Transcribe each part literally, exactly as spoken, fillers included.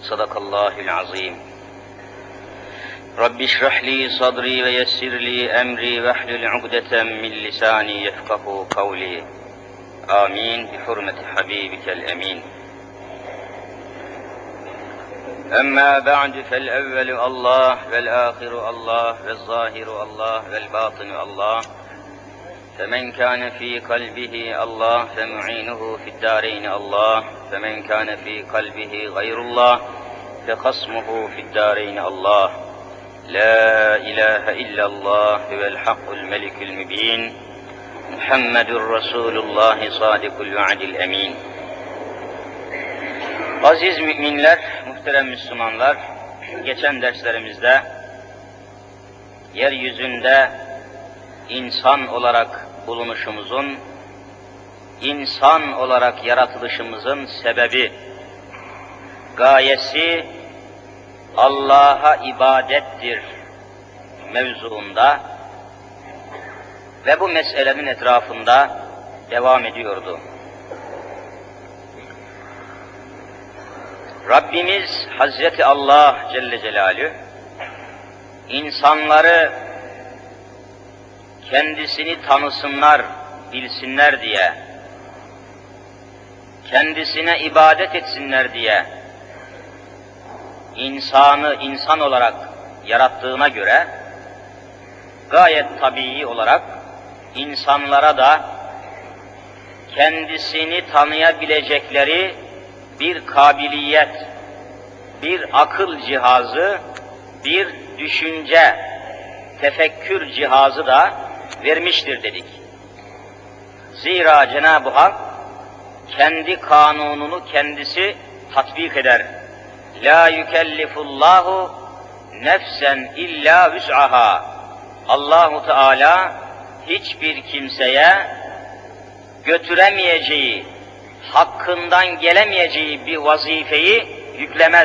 Sadakallahul azim. Rabbi şrah li sadri ve yessir li emri ve hlul ugdeten min lisani yefkahu kavli. Amin. Bi hurmeti habibikel emin. Amma ba'du fel evvelu Allah vel ahiru Allah vel zahiru Allah vel batinu Allah. فمن كان في قلبه الله فمعينه في الدارين الله فمن كان في قلبه غير الله فخصمه في الدارين الله لا إله إلا الله هو الحق الملك المبين محمد رسول الله صادق الوعد الأمين. Aziz müminler, muhterem Müslümanlar, geçen derslerimizde yeryüzünde İnsan olarak bulunuşumuzun, insan olarak yaratılışımızın sebebi, gayesi Allah'a ibadettir mevzuunda ve bu meselenin etrafında devam ediyordu. Rabbimiz Hazreti Allah Celle Celaluhu insanları kendisini tanısınlar, bilsinler diye, kendisine ibadet etsinler diye insanı insan olarak yarattığına göre gayet tabii olarak insanlara da kendisini tanıyabilecekleri bir kabiliyet, bir akıl cihazı, bir düşünce, tefekkür cihazı da vermiştir dedik. Zira Cenab-ı Hak kendi kanununu kendisi tatbik eder. La yükellifullahu nefsen illa vüs'aha. Allahu Teala hiçbir kimseye götüremeyeceği, hakkından gelemeyeceği bir vazifeyi yüklemez.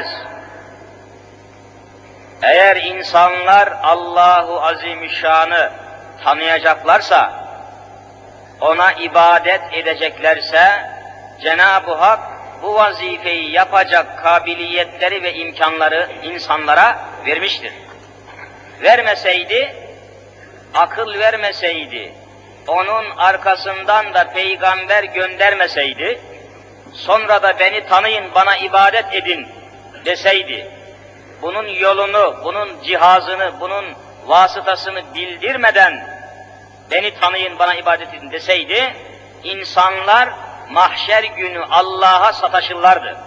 Eğer insanlar Allahu Azimüşşan'ı tanıyacaklarsa, ona ibadet edeceklerse, Cenab-ı Hak bu vazifeyi yapacak kabiliyetleri ve imkanları insanlara vermiştir. Vermeseydi, akıl vermeseydi, onun arkasından da peygamber göndermeseydi, sonra da beni tanıyın, bana ibadet edin deseydi, bunun yolunu, bunun cihazını, bunun vasıtasını bildirmeden beni tanıyın, bana ibadet edin deseydi, insanlar mahşer günü Allah'a sataşırlardı.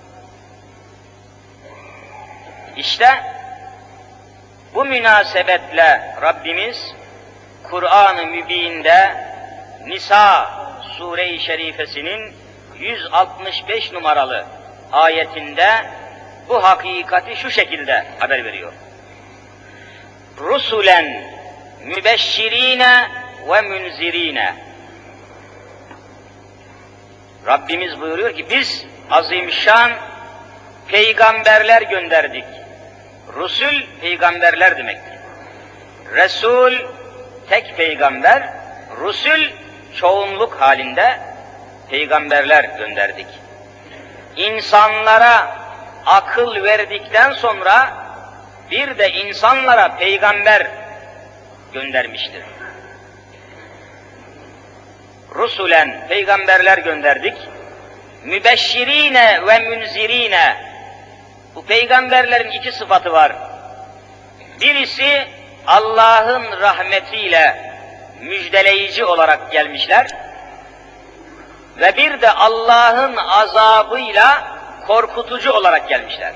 İşte bu münasebetle Rabbimiz Kur'an-ı Mübin'de Nisa Sure-i Şerifesinin yüz altmış beş numaralı ayetinde bu hakikati şu şekilde haber veriyor. Rusulen mübeşşirine ve münzirine. Rabbimiz buyuruyor ki biz azimşan peygamberler gönderdik. Rusul peygamberler demektir. Resul tek peygamber, rusul çoğunluk halinde peygamberler gönderdik. İnsanlara akıl verdikten sonra bir de insanlara peygamber göndermiştir. Rusulen peygamberler gönderdik. Mübeşşirine ve münzirine. Bu peygamberlerin iki sıfatı var. Birisi Allah'ın rahmetiyle müjdeleyici olarak gelmişler. Ve bir de Allah'ın azabıyla korkutucu olarak gelmişler.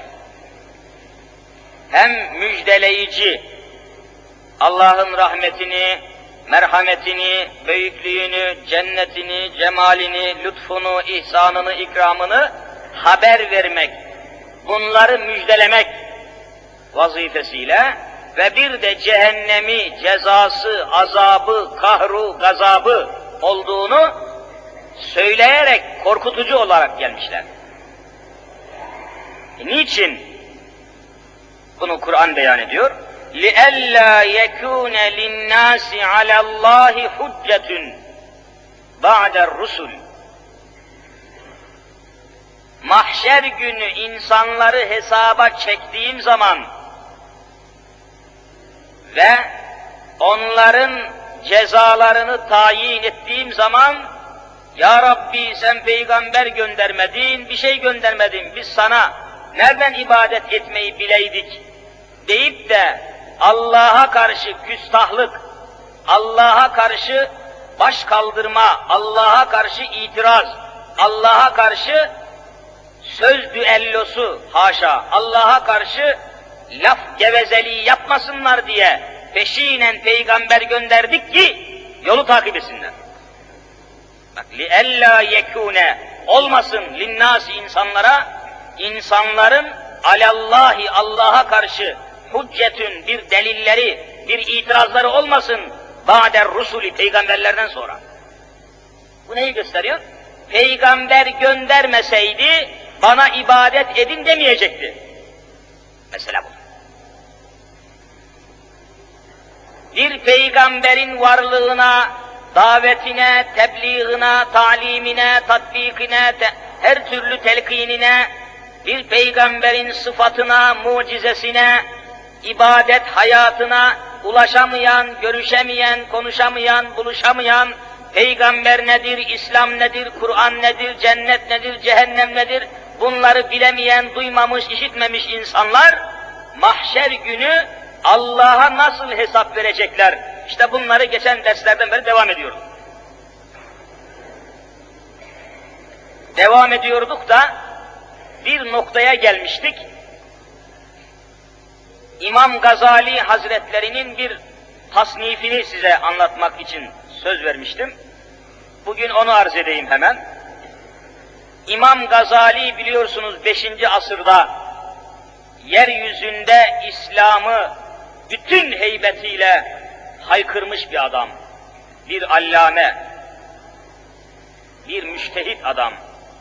Hem müjdeleyici, Allah'ın rahmetini, merhametini, büyüklüğünü, cennetini, cemalini, lütfunu, ihsanını, ikramını haber vermek, bunları müjdelemek vazifesiyle ve bir de cehennemi, cezası, azabı, kahru, gazabı olduğunu söyleyerek korkutucu olarak gelmişler. E, niçin? Bunu Kur'an beyan ediyor. لِأَلَّا يَكُونَ لِلنَّاسِ عَلَى اللّٰهِ حُجَّةٌ بَعْدَ الرُّسُلِ mahşer günü insanları hesaba çektiğim zaman ve onların cezalarını tayin ettiğim zaman, Ya Rabbi sen peygamber göndermedin, bir şey göndermedin, biz sana nereden ibadet etmeyi bileydik deyip de Allah'a karşı küstahlık, Allah'a karşı baş kaldırma, Allah'a karşı itiraz, Allah'a karşı söz düellosu, haşa, Allah'a karşı laf gevezeliği yapmasınlar diye peşinen peygamber gönderdik ki yolu takip etsinler. Bak, li'ellâ yekûne, olmasın linnâsi insanlara, insanların alallâhi, Allah'a karşı hüccetün, bir delilleri, bir itirazları olmasın ba'der rusuli, peygamberlerden sonra. Bu neyi gösteriyor? Peygamber göndermeseydi bana ibadet edin demeyecekti. Mesela bu. Bir peygamberin varlığına, davetine, tebliğine, talimine, tatbikine, te her türlü telkinine, bir peygamberin sıfatına, mucizesine, ibadet hayatına ulaşamayan, görüşemeyen, konuşamayan, buluşamayan, peygamber nedir, İslam nedir, Kur'an nedir, cennet nedir, cehennem nedir, bunları bilemeyen, duymamış, işitmemiş insanlar, mahşer günü Allah'a nasıl hesap verecekler? İşte bunları geçen derslerden beri devam ediyoruz. Devam ediyorduk da bir noktaya gelmiştik. İmam Gazali Hazretlerinin bir tasnifini size anlatmak için söz vermiştim. Bugün onu arz edeyim hemen. İmam Gazali biliyorsunuz beşinci asırda yeryüzünde İslam'ı bütün heybetiyle haykırmış bir adam, bir allame, bir müştehit adam.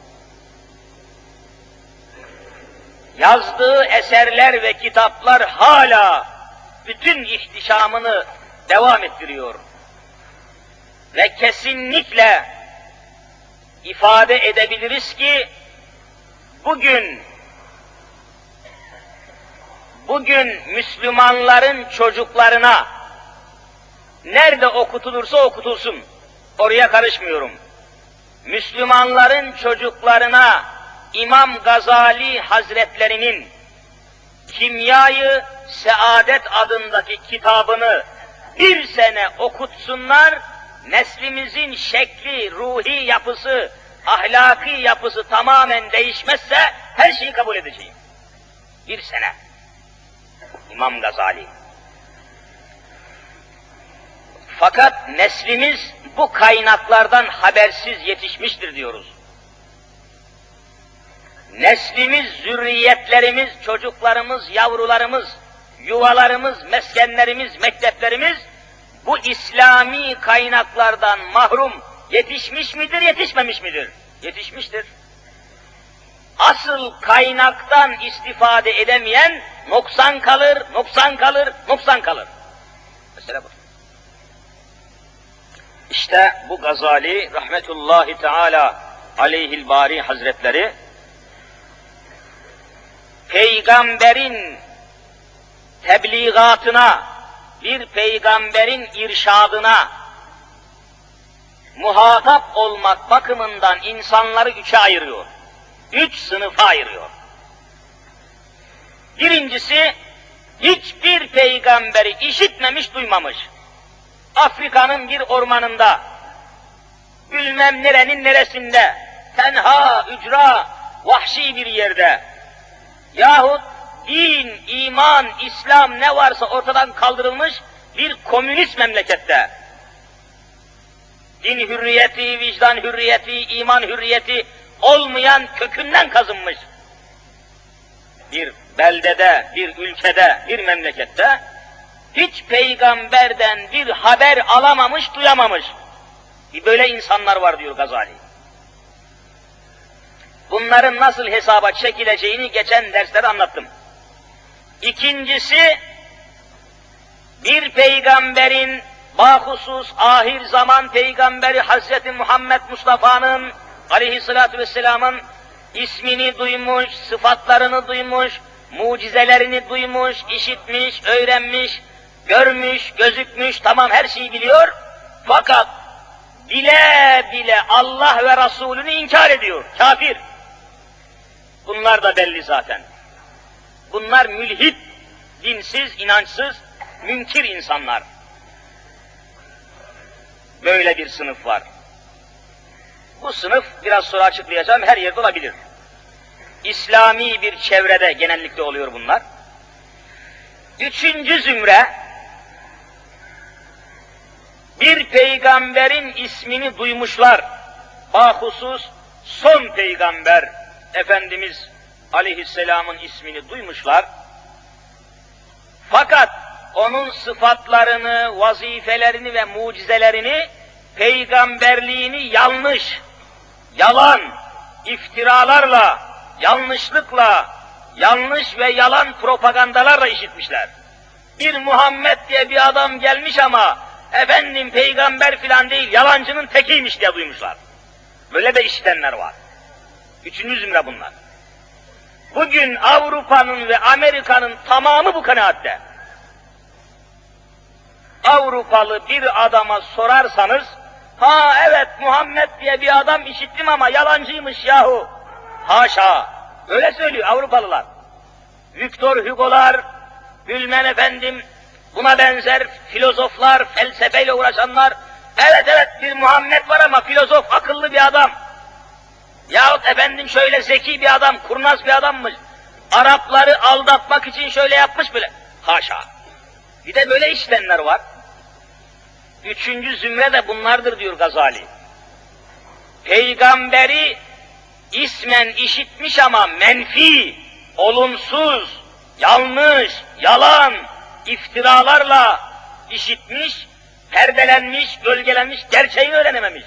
Yazdığı eserler ve kitaplar hala bütün ihtişamını devam ettiriyor. Ve kesinlikle ifade edebiliriz ki bugün bugün Müslümanların çocuklarına nerede okutulursa okutulsun, oraya karışmıyorum. Müslümanların çocuklarına İmam Gazali Hazretlerinin Kimya-i Saadet adındaki kitabını bir sene okutsunlar, neslimizin şekli, ruhi yapısı, ahlaki yapısı tamamen değişmezse her şeyi kabul edeceğim. Bir sene. İmam Gazali. Fakat neslimiz bu kaynaklardan habersiz yetişmiştir diyoruz. Neslimiz, zürriyetlerimiz, çocuklarımız, yavrularımız, yuvalarımız, meskenlerimiz, mekteplerimiz bu İslami kaynaklardan mahrum yetişmiş midir, yetişmemiş midir? Yetişmiştir. Asıl kaynaktan istifade edemeyen noksan kalır, noksan kalır, noksan kalır. Mesela bu. İşte bu Gazali rahmetullahi teala aleyhil bari hazretleri peygamberin tebliğatına, bir peygamberin irşadına muhatap olmak bakımından insanları üçe ayırıyor. Üç sınıfa ayırıyor. Birincisi, hiçbir peygamberi işitmemiş, duymamış. Afrika'nın bir ormanında, bilmem nerenin neresinde, tenha, ücra, vahşi bir yerde, yahut din, iman, İslam ne varsa ortadan kaldırılmış bir komünist memlekette, din hürriyeti, vicdan hürriyeti, iman hürriyeti olmayan, kökünden kazınmış bir beldede, bir ülkede, bir memlekette hiç peygamberden bir haber alamamış, duyamamış. Böyle insanlar var diyor Gazali. Bunların nasıl hesaba çekileceğini geçen derslerde anlattım. İkincisi, bir peygamberin, bahusus ahir zaman peygamberi Hazreti Muhammed Mustafa'nın aleyhissalatu vesselamın ismini duymuş, sıfatlarını duymuş, mucizelerini duymuş, işitmiş, öğrenmiş, görmüş, gözükmüş, tamam her şeyi biliyor. Fakat bile bile Allah ve Resulünü inkar ediyor, kafir. Bunlar da belli zaten. Bunlar mülhit, dinsiz, inançsız, münkir insanlar. Böyle bir sınıf var. Bu sınıf, biraz sonra açıklayacağım, her yerde olabilir. İslami bir çevrede genellikle oluyor bunlar. Üçüncü zümre, bir peygamberin ismini duymuşlar. Bahusus son peygamber Efendimiz Aleyhisselam'ın ismini duymuşlar. Fakat onun sıfatlarını, vazifelerini ve mucizelerini, peygamberliğini yanlış, yalan, iftiralarla, yanlışlıkla, yanlış ve yalan propagandalarla işitmişler. Bir Muhammed diye bir adam gelmiş ama efendim peygamber filan değil, yalancının tekiymiş diye duymuşlar. Böyle de işitenler var. Üçüncü zümre bunlar. Bugün Avrupa'nın ve Amerika'nın tamamı bu kanaatte. Avrupalı bir adama sorarsanız, ha evet Muhammed diye bir adam işittim ama yalancıymış yahu. Haşa, öyle söylüyor Avrupalılar. Victor Hugo'lar, bilmem efendim, buna benzer filozoflar, felsefeyle uğraşanlar, evet evet bir Muhammed var ama filozof, akıllı bir adam. Yahut efendim şöyle zeki bir adam, kurnaz bir adammış. Arapları aldatmak için şöyle yapmış bile. Haşa. Bir de böyle işitenler var. Üçüncü zümre de bunlardır diyor Gazali. Peygamberi ismen işitmiş ama menfi, olumsuz, yanlış, yalan, iftiralarla işitmiş, perdelenmiş, gölgelenmiş, gerçeği öğrenememiş.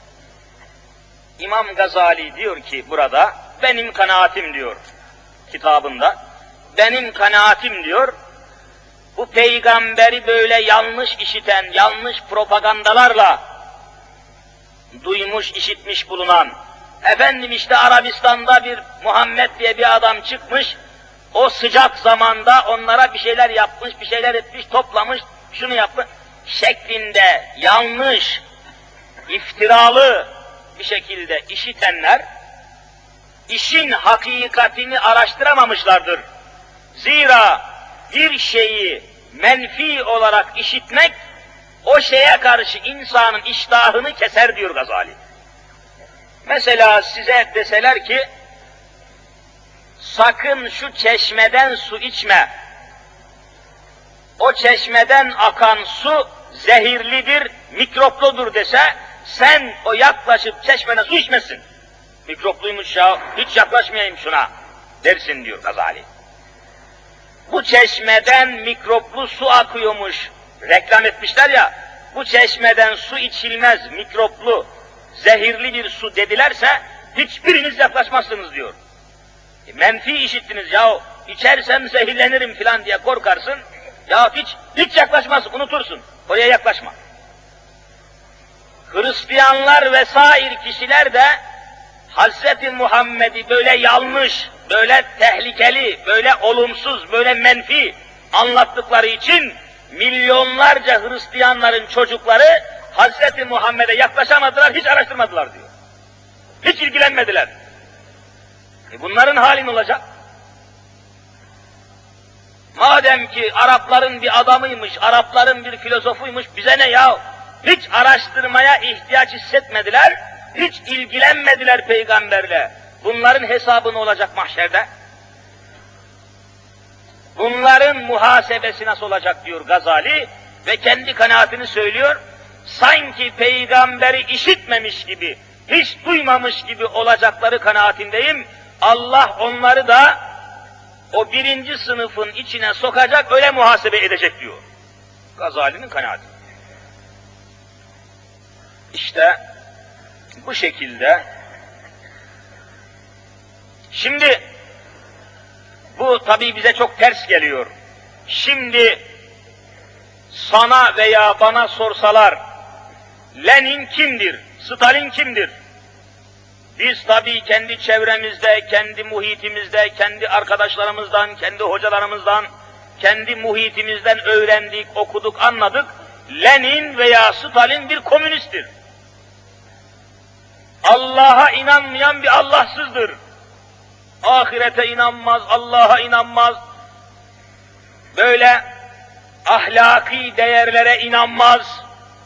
İmam Gazali diyor ki burada, benim kanaatim diyor kitabında, benim kanaatim diyor, bu peygamberi böyle yanlış işiten, yanlış propagandalarla duymuş, işitmiş bulunan, efendim işte Arabistan'da bir Muhammed diye bir adam çıkmış, o sıcak zamanda onlara bir şeyler yapmış, bir şeyler etmiş, toplamış, şunu yapmış, şeklinde yanlış, iftiralı bir şekilde işitenler, işin hakikatini araştıramamışlardır. Zira bir şeyi menfi olarak işitmek, o şeye karşı insanın iştahını keser diyor Gazali. Mesela size deseler ki, sakın şu çeşmeden su içme, o çeşmeden akan su zehirlidir, mikropludur dese, sen o yaklaşıp çeşmeden su içmesin. Mikropluymuş ya, hiç yaklaşmayayım şuna dersin diyor Gazali. Bu çeşmeden mikroplu su akıyormuş, reklam etmişler ya, bu çeşmeden su içilmez, mikroplu, zehirli bir su dedilerse, hiçbiriniz yaklaşmazsınız diyor. E, menfi işittiniz ya, içersem zehirlenirim filan diye korkarsın, ya hiç, hiç yaklaşmazsın, unutursun, oraya yaklaşma. Hristiyanlar vesaire kişiler de, Hazreti Muhammed'i böyle yanlış, böyle tehlikeli, böyle olumsuz, böyle menfi anlattıkları için milyonlarca Hristiyanların çocukları Hazreti Muhammed'e yaklaşamadılar, hiç araştırmadılar diyor. Hiç ilgilenmediler. E bunların hali ne olacak? Madem ki Arapların bir adamıymış, Arapların bir filozofuymuş, bize ne ya? Hiç araştırmaya ihtiyaç hissetmediler, hiç ilgilenmediler peygamberle. Bunların hesabı ne olacak mahşerde? Bunların muhasebesi nasıl olacak diyor Gazali ve kendi kanaatini söylüyor. Sanki peygamberi işitmemiş gibi, hiç duymamış gibi olacakları kanaatindeyim. Allah onları da o birinci sınıfın içine sokacak, öyle muhasebe edecek diyor. Gazali'nin kanaati. İşte bu şekilde. Şimdi bu tabii bize çok ters geliyor. Şimdi sana veya bana sorsalar, Lenin kimdir, Stalin kimdir? Biz tabii kendi çevremizde, kendi muhitimizde, kendi arkadaşlarımızdan, kendi hocalarımızdan, kendi muhitimizden öğrendik, okuduk, anladık. Lenin veya Stalin bir komünisttir. Allah'a inanmayan bir Allahsızdır. Ahirete inanmaz, Allah'a inanmaz. Böyle ahlaki değerlere inanmaz.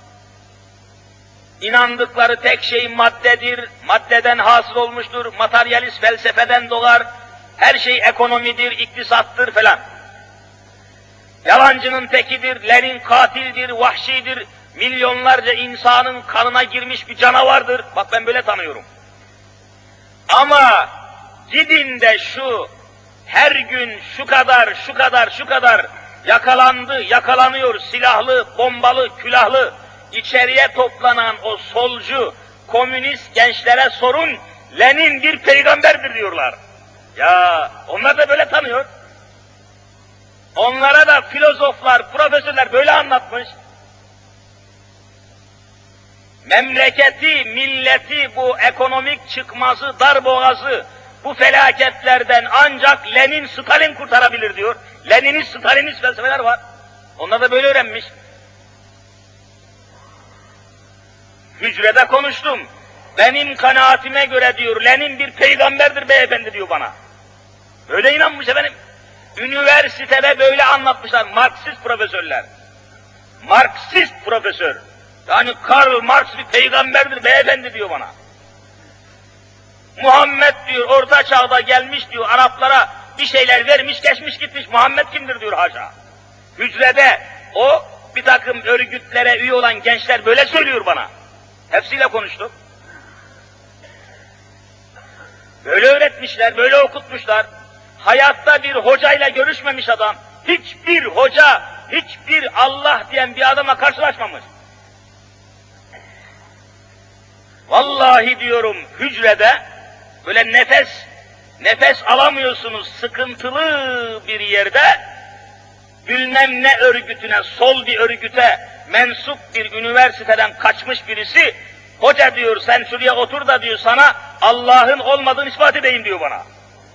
İnandıkları tek şey maddedir, maddeden hasıl olmuştur, materyalist felsefeden doğar, her şey ekonomidir, iktisattır falan. Yalancının tekidir, Lenin katildir, vahşidir, milyonlarca insanın kanına girmiş bir canavardır. Bak ben böyle tanıyorum. Ama gidin de şu, her gün şu kadar, şu kadar, şu kadar yakalandı, yakalanıyor, silahlı, bombalı, külahlı, içeriye toplanan o solcu, komünist gençlere sorun, Lenin bir peygamberdir diyorlar. Ya onlar da böyle tanıyor. Onlara da filozoflar, profesörler böyle anlatmış. Memleketi, milleti, bu ekonomik çıkmazı, darboğazı, bu felaketlerden ancak Lenin, Stalin kurtarabilir diyor. Leninist, Stalinist felsefeler var. Onlar da böyle öğrenmiş. Hücrede konuştum. Benim kanaatime göre diyor, Lenin bir peygamberdir beyefendi diyor bana. Öyle inanmış efendim. Üniversitede böyle anlatmışlar, Marksist profesörler. Marksist profesör. Yani Karl Marx bir peygamberdir beyefendi diyor bana. Muhammed diyor, orta çağda gelmiş diyor, Araplara bir şeyler vermiş, geçmiş gitmiş. Muhammed kimdir diyor haşa. Hücrede o bir takım örgütlere üye olan gençler böyle söylüyor bana. Hepsiyle konuştum. Böyle öğretmişler, böyle okutmuşlar. Hayatta bir hocayla görüşmemiş adam, hiçbir hoca, hiçbir Allah diyen bir adama karşılaşmamış. Vallahi diyorum hücrede böyle nefes, nefes alamıyorsunuz sıkıntılı bir yerde, bilmem ne örgütüne, sol bir örgüte mensup bir üniversiteden kaçmış birisi, hoca diyor sen şuraya otur da diyor sana Allah'ın olmadığını ispat edeyim diyor bana.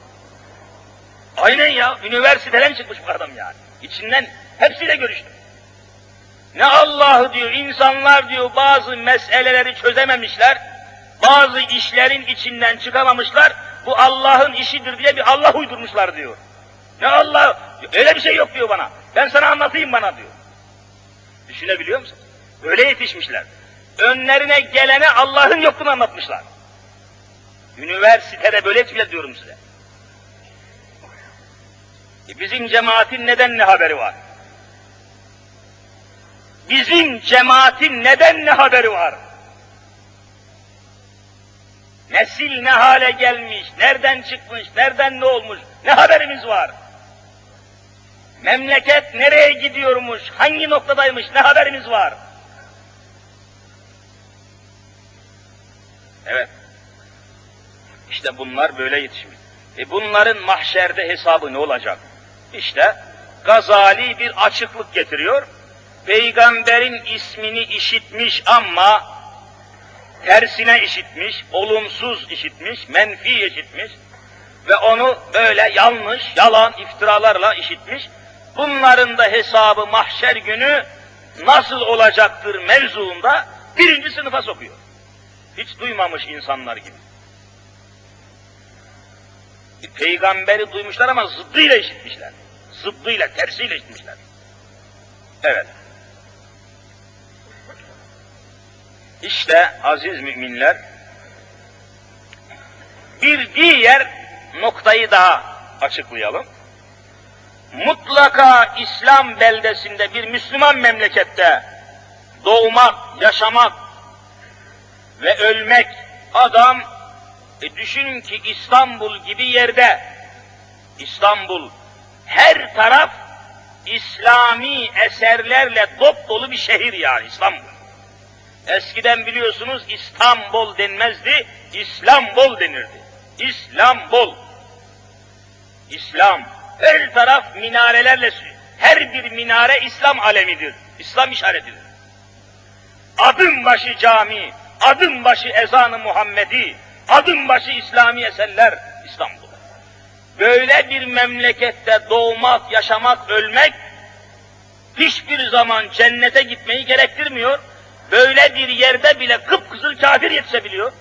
Aynen ya, üniversiteden çıkmış bu adam yani. İçinden hepsiyle görüştüm. Ne Allah'ı diyor, insanlar diyor bazı meseleleri çözememişler, bazı işlerin içinden çıkamamışlar, bu Allah'ın işidir diye bir Allah uydurmuşlar diyor. Ne Allah, öyle bir şey yok diyor bana, ben sana anlatayım bana diyor. Düşünebiliyor musun? Öyle yetişmişler. Önlerine gelene Allah'ın yokluğunu anlatmışlar. Üniversitede böyle yetişmişler diyorum size. E bizim cemaatin neden ne haberi var? Bizim cemaatin neden ne haberi var? Nesil ne hale gelmiş, nereden çıkmış, nereden ne olmuş, ne haberimiz var? Memleket nereye gidiyormuş, hangi noktadaymış, ne haberimiz var? Evet. İşte bunlar böyle yetişmiş. E bunların mahşerde hesabı ne olacak? İşte Gazali bir açıklık getiriyor. Peygamberin ismini işitmiş ama tersine işitmiş, olumsuz işitmiş, menfi işitmiş ve onu böyle yanlış, yalan, iftiralarla işitmiş. Bunların da hesabı mahşer günü nasıl olacaktır mevzuunda birinci sınıfa sokuyor. Hiç duymamış insanlar gibi. Bir peygamberi duymuşlar ama zıddıyla işitmişler. Zıddıyla, tersiyle işitmişler. Evet. İşte aziz müminler, bir diğer noktayı daha açıklayalım. Mutlaka İslam beldesinde, bir Müslüman memlekette doğmak, yaşamak ve ölmek, adam, e düşünün ki İstanbul gibi yerde, İstanbul, her taraf İslami eserlerle dop dolu bir şehir yani İstanbul. Eskiden biliyorsunuz İstanbul denmezdi, İslambol denirdi. İslambol. İslam. Her taraf minarelerle, her bir minare İslam alemidir, İslam işaretidir. Adım başı cami, adım başı ezan-ı Muhammedi, adım başı İslami eserler İstanbul. Böyle bir memlekette doğmak, yaşamak, ölmek hiçbir zaman cennete gitmeyi gerektirmiyor. Böyle bir yerde bile kıpkızıl kafir yetişebiliyor.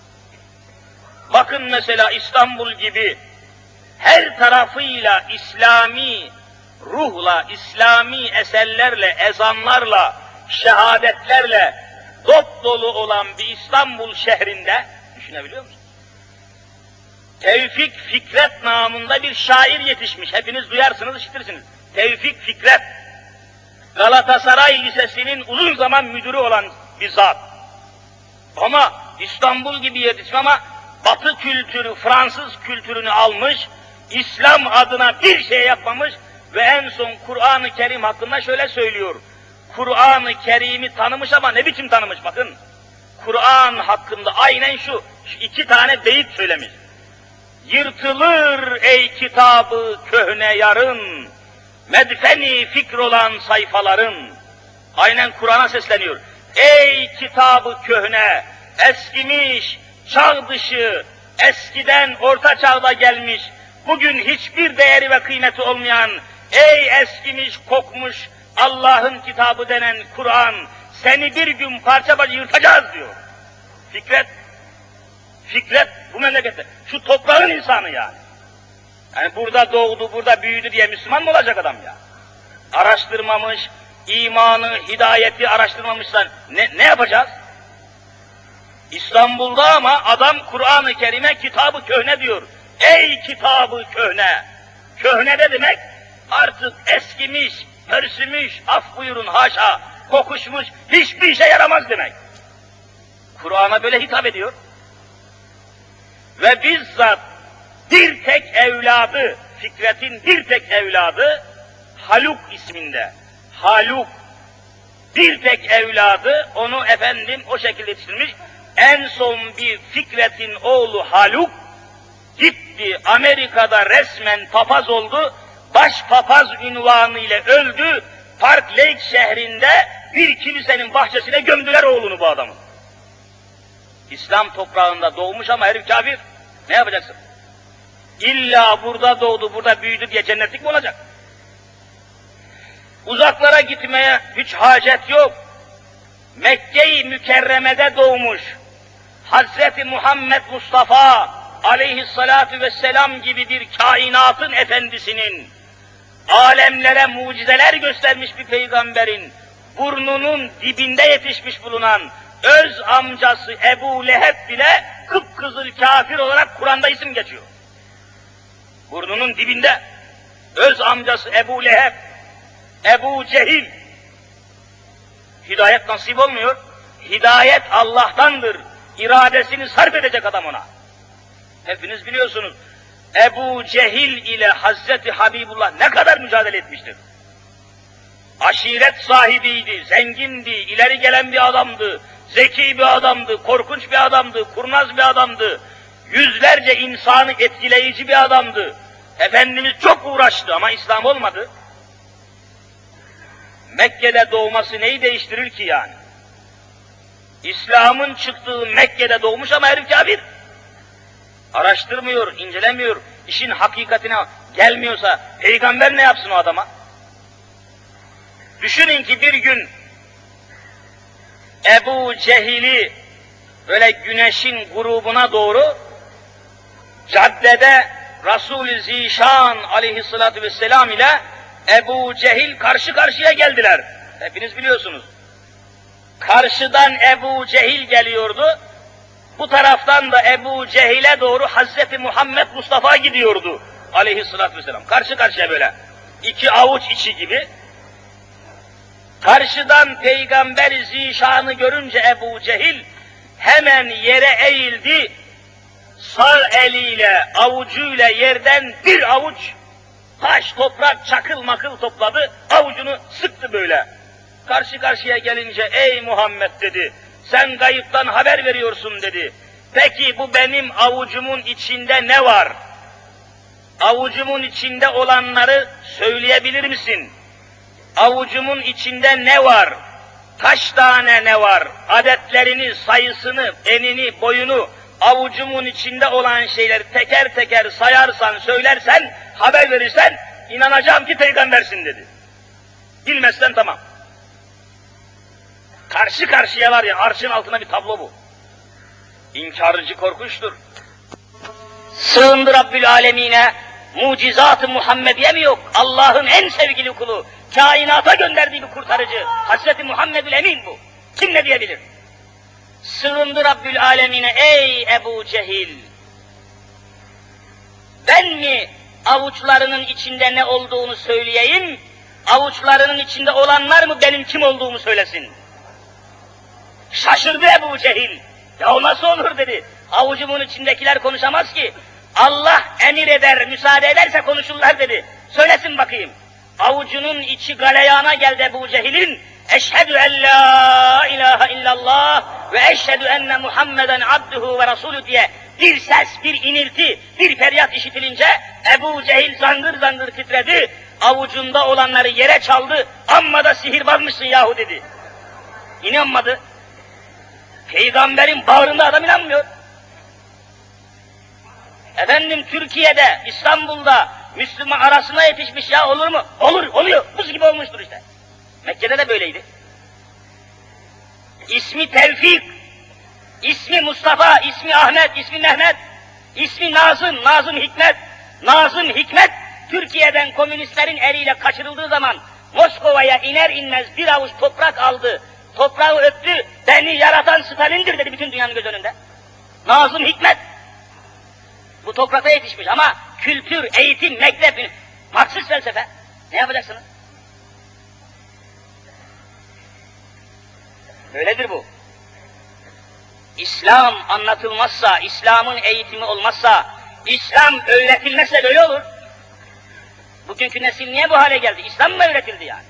Bakın mesela İstanbul gibi her tarafıyla İslami ruhla, İslami eserlerle, ezanlarla, şehadetlerle dop dolu olan bir İstanbul şehrinde, düşünebiliyor musunuz? Tevfik Fikret namında bir şair yetişmiş. Hepiniz duyarsınız, işitirsiniz. Tevfik Fikret, Galatasaray Lisesi'nin uzun zaman müdürü olan bir zat. Ama İstanbul gibi yetişmiş ama Batı kültürü, Fransız kültürünü almış, İslam adına bir şey yapmamış ve en son Kur'an-ı Kerim hakkında şöyle söylüyor. Kur'an-ı Kerim'i tanımış ama ne biçim tanımış bakın. Kur'an hakkında aynen şu, şu iki tane beyit söylemiş. Yırtılır ey kitabı köhne yarın, medfeni fikr olan sayfaların. Aynen Kur'an'a sesleniyor. Ey kitabı köhne, eskimiş, çağ dışı, eskiden orta çağda gelmiş, bugün hiçbir değeri ve kıymeti olmayan, ey eskimiş, kokmuş Allah'ın kitabı denen Kur'an, seni bir gün parça parça yırtacağız diyor. Fikret, Fikret bu memlekette, şu toprağın insanı yani. Yani burada doğdu, burada büyüdü diye Müslüman mı olacak adam ya? Araştırmamış, imanı, hidayeti araştırmamışsan ne, ne yapacağız? İstanbul'da ama adam Kur'an-ı Kerim'e kitabı köhne diyor. Ey kitabı köhne! Köhne ne demek? Artık eskimiş, pörsümüş, af buyurun haşa, kokuşmuş, hiçbir işe yaramaz demek. Kur'an'a böyle hitap ediyor. Ve bizzat bir tek evladı, Fikret'in bir tek evladı, Haluk isminde. Haluk, bir tek evladı, onu efendim o şekilde yetiştirmiş. En son bir Fikret'in oğlu Haluk, gitti Amerika'da resmen papaz oldu, baş papaz ünvanı ile öldü, Park Lake şehrinde bir kilisenin bahçesine gömdüler oğlunu bu adamın. İslam toprağında doğmuş ama herif kafir. Ne yapacaksın? İlla burada doğdu, burada büyüdü diye cennetlik mi olacak? Uzaklara gitmeye hiç hacet yok. Mekke-i Mükerreme'de doğmuş Hazreti Muhammed Mustafa aleyhissalatu vesselam gibi bir kainatın efendisinin, alemlere mucizeler göstermiş bir peygamberin burnunun dibinde yetişmiş bulunan öz amcası Ebu Leheb bile kıpkızıl kafir olarak Kur'an'da isim geçiyor. Burnunun dibinde öz amcası Ebu Leheb, Ebu Cehil. Hidayet nasip olmuyor. Hidayet Allah'tandır. İradesini sarf edecek adam ona. Hepiniz biliyorsunuz. Ebu Cehil ile Hazreti Habibullah ne kadar mücadele etmiştir. Aşiret sahibiydi, zengindi, ileri gelen bir adamdı, zeki bir adamdı, korkunç bir adamdı, kurnaz bir adamdı, yüzlerce insanı etkileyici bir adamdı. Efendimiz çok uğraştı ama İslam olmadı. Mekke'de doğması neyi değiştirir ki yani? İslam'ın çıktığı Mekke'de doğmuş ama herif kafir. Araştırmıyor, incelemiyor, işin hakikatine gelmiyorsa peygamber ne yapsın o adama? Düşünün ki bir gün Ebu Cehil'i böyle güneşin grubuna doğru caddede Resul-i Zişan aleyhissalatü vesselam ile Ebu Cehil karşı karşıya geldiler. Hepiniz biliyorsunuz. Karşıdan Ebu Cehil geliyordu, bu taraftan da Ebu Cehil'e doğru Hazreti Muhammed Mustafa gidiyordu aleyhissalatü vesselam. Karşı karşıya böyle, iki avuç içi gibi. Karşıdan Peygamber Zişan'ı görünce Ebu Cehil hemen yere eğildi, sağ eliyle, avucuyla yerden bir avuç taş, toprak, çakıl makıl topladı, avucunu sıktı böyle. Karşı karşıya gelince, ey Muhammed dedi, sen gayıptan haber veriyorsun dedi. Peki bu benim avucumun içinde ne var? Avucumun içinde olanları söyleyebilir misin? Avucumun içinde ne var? Kaç tane ne var? Adetlerini, sayısını, enini, boyunu avucumun içinde olan şeyleri teker teker sayarsan, söylersen, haber verirsen, inanacağım ki peygambersin dedi. Bilmezsen tamam. Karşı karşıyalar ya, arşın altına bir tablo bu. İnkarcı korkunçtur. Sığındı Rabbül Alemine, mucizat-ı Muhammediye mi yok? Allah'ın en sevgili kulu, kainata gönderdiği bir kurtarıcı, Hazreti Muhammedül Emin bu. Kim ne diyebilir? Sığındı Rabbül Alemine, ey Ebu Cehil! Ben mi avuçlarının içinde ne olduğunu söyleyeyim, avuçlarının içinde olanlar mı benim kim olduğumu söylesin? Şaşırdı Ebu Cehil. Ya o nasıl olur dedi. Avucumun içindekiler konuşamaz ki. Allah emir eder, müsaade ederse konuşurlar dedi. Söylesin bakayım. Avucunun içi galeyana geldi Ebu Cehil'in. Eşhedü en la ilahe illallah ve eşhedü enne Muhammeden abduhu ve rasulü diye bir ses, bir inilti, bir feryat işitilince Ebu Cehil zangır zangır titredi. Avucunda olanları yere çaldı. Amma da sihirbazmışsın yahu dedi. İnanmadı. Peygamberin bağrında adam inanmıyor. Efendim Türkiye'de, İstanbul'da Müslüman arasına yetişmiş ya olur mu? Olur, oluyor. Buz gibi olmuştur işte. Mekke'de de böyleydi. İsmi Tevfik, ismi Mustafa, ismi Ahmet, ismi Mehmet, ismi Nazım, Nazım Hikmet, Nazım Hikmet, Türkiye'den komünistlerin eliyle kaçırıldığı zaman Moskova'ya iner inmez bir avuç toprak aldı. Toprağı öptü, beni yaratan Stalin'dir dedi bütün dünyanın göz önünde. Nazım Hikmet. Bu toprakta yetişmiş ama kültür, eğitim, mektep, Marksist felsefe. Ne yapacaksınız? Böyledir bu. İslam anlatılmazsa, İslam'ın eğitimi olmazsa, İslam öğretilmezse böyle olur. Bugünkü nesil niye bu hale geldi? İslam mı öğretildi yani?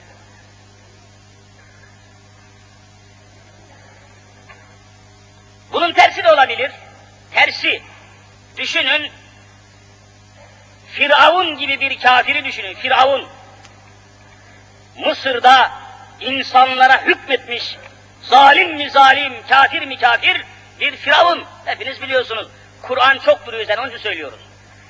Bunun tersi de olabilir. Tersi. Düşünün, Firavun gibi bir kafiri düşünün. Firavun, Mısır'da insanlara hükmetmiş, zalim mi zalim, kafir mi kafir bir Firavun. Hepiniz biliyorsunuz. Kur'an çok duruyor üzerine, onun için söylüyoruz.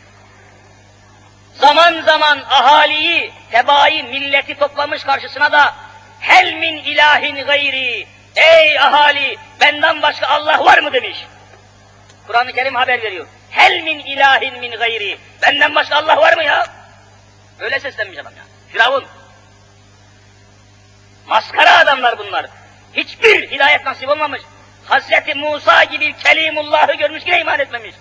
Zaman zaman ahaliyi, tebaayı, milleti toplamış karşısına da hel min ilahin gayri, ey ahali, benden başka Allah var mı demiş. Kur'an-ı Kerim haber veriyor. Hel min ilahin min gayri, benden başka Allah var mı ya? Öyle seslenmiş adam ya. Firavun. Maskara adamlar bunlar. Hiçbir hidayet nasip olmamış. Hazreti Musa gibi Kelimullah'ı görmüş yine iman etmemiş.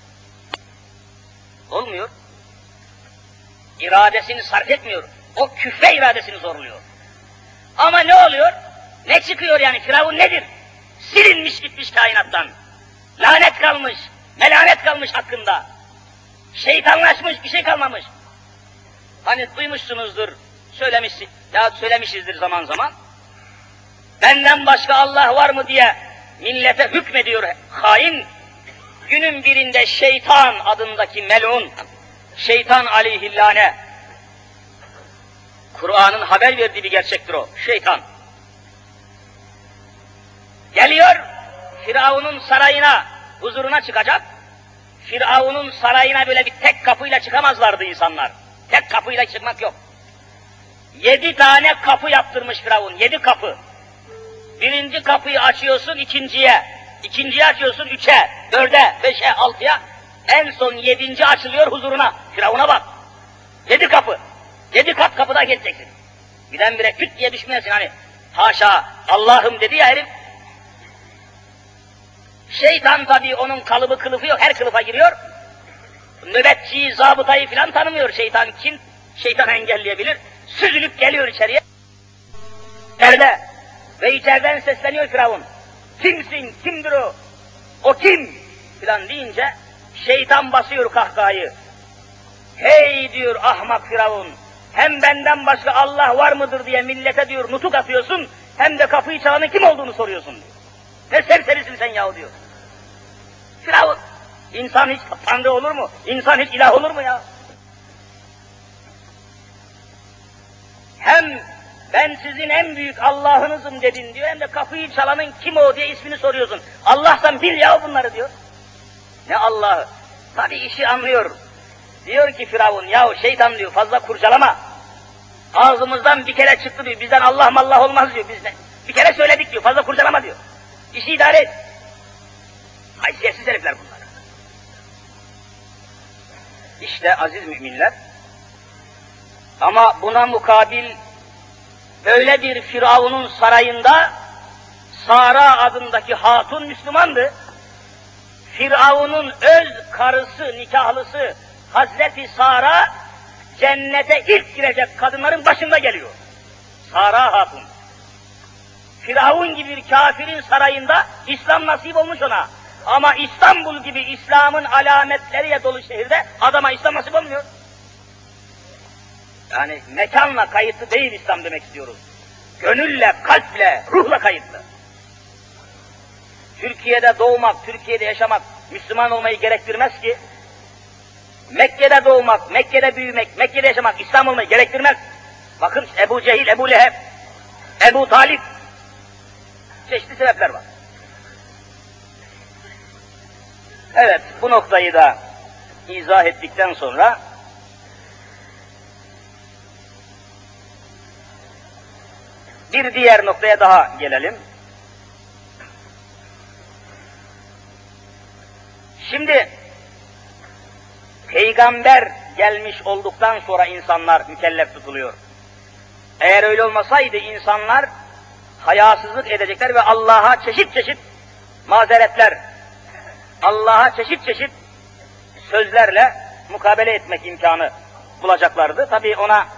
Olmuyor. İradesini sarf etmiyor. O küfre iradesini zorluyor. Ama ne oluyor? Ne çıkıyor yani? Firavun nedir? Silinmiş gitmiş kainattan. Lanet kalmış, melanet kalmış hakkında. Şeytanlaşmış, bir şey kalmamış. Hani duymuşsunuzdur, söylemişsin, ya söylemişizdir zaman zaman. Benden başka Allah var mı diye millete hükmediyor hain. Günün birinde şeytan adındaki melun, şeytan aleyhillâne, Kur'an'ın haber verdiği bir gerçektir o, şeytan. Geliyor, Firavun'un sarayına, huzuruna çıkacak. Firavun'un sarayına böyle bir tek kapıyla çıkamazlardı insanlar. Tek kapıyla çıkmak yok. Yedi tane kapı yaptırmış Firavun, yedi kapı. Birinci kapıyı açıyorsun ikinciye, ikinciyi açıyorsun üçe, dörde, beşe, altıya, en son yedinci açılıyor huzuruna. Firavun'a bak. Yedi kapı. Yedi kat kapıda geçeceksin. Birdenbire küt diye düşmeyesin hani. Haşa, Allah'ım dedi ya herif. Şeytan tabii onun kalıbı kılıfı yok, her kılıfa giriyor. Nöbetçiyi, zabıtayı filan tanımıyor şeytan kim? Şeytan engelleyebilir. Süzülüp geliyor içeriye. İçeride. Ve içeriden sesleniyor Firavun. Kimsin, kimdir o? O kim? Filan deyince şeytan basıyor kahkahayı. Hey diyor ahmak Firavun. Hem benden başka Allah var mıdır diye millete diyor nutuk atıyorsun. Hem de kapıyı çalanın kim olduğunu soruyorsun diyor. Ne serserisin sen yahu diyor. Firavun, insan hiç tanrı olur mu? İnsan hiç ilah olur mu ya? Hem ben sizin en büyük Allah'ınızım dedin diyor, hem de kapıyı çalanın kim o diye ismini soruyorsun. Allah'tan bil ya bunları diyor. Ne Allah'ı? Tabi işi anlıyor. Diyor ki Firavun, yahu şeytan diyor fazla kurcalama. Ağzımızdan bir kere çıktı diyor, bizden Allah mallah olmaz diyor. Biz ne? Bir kere söyledik diyor, fazla kurcalama diyor. İşi idare et. Haysiyetsiz herifler bunlar. İşte aziz müminler, ama buna mukabil böyle bir Firavun'un sarayında Sara adındaki hatun Müslümandı. Firavun'un öz karısı, nikahlısı Hazreti Sara cennete ilk girecek kadınların başında geliyor. Sara hatun. Firavun gibi bir kafirin sarayında İslam nasip olmuş ona. Ama İstanbul gibi İslam'ın alametleriyle dolu şehirde adama İslam nasip olmuyor. Yani mekanla kayıtlı değil İslam demek istiyoruz. Gönülle, kalple, ruhla kayıtlı. Türkiye'de doğmak, Türkiye'de yaşamak Müslüman olmayı gerektirmez ki. Mekke'de doğmak, Mekke'de büyümek, Mekke'de yaşamak İslam olmayı gerektirmez. Bakın Ebu Cehil, Ebu Leheb, Ebu Talip, çeşitli sebepler var. Evet, bu noktayı da izah ettikten sonra bir diğer noktaya daha gelelim. Şimdi peygamber gelmiş olduktan sonra insanlar mükellef tutuluyor. Eğer öyle olmasaydı insanlar hayasızlık edecekler ve Allah'a çeşit çeşit mazeretler, Allah'a çeşit çeşit sözlerle mukabele etmek imkanı bulacaklardı. Tabii ona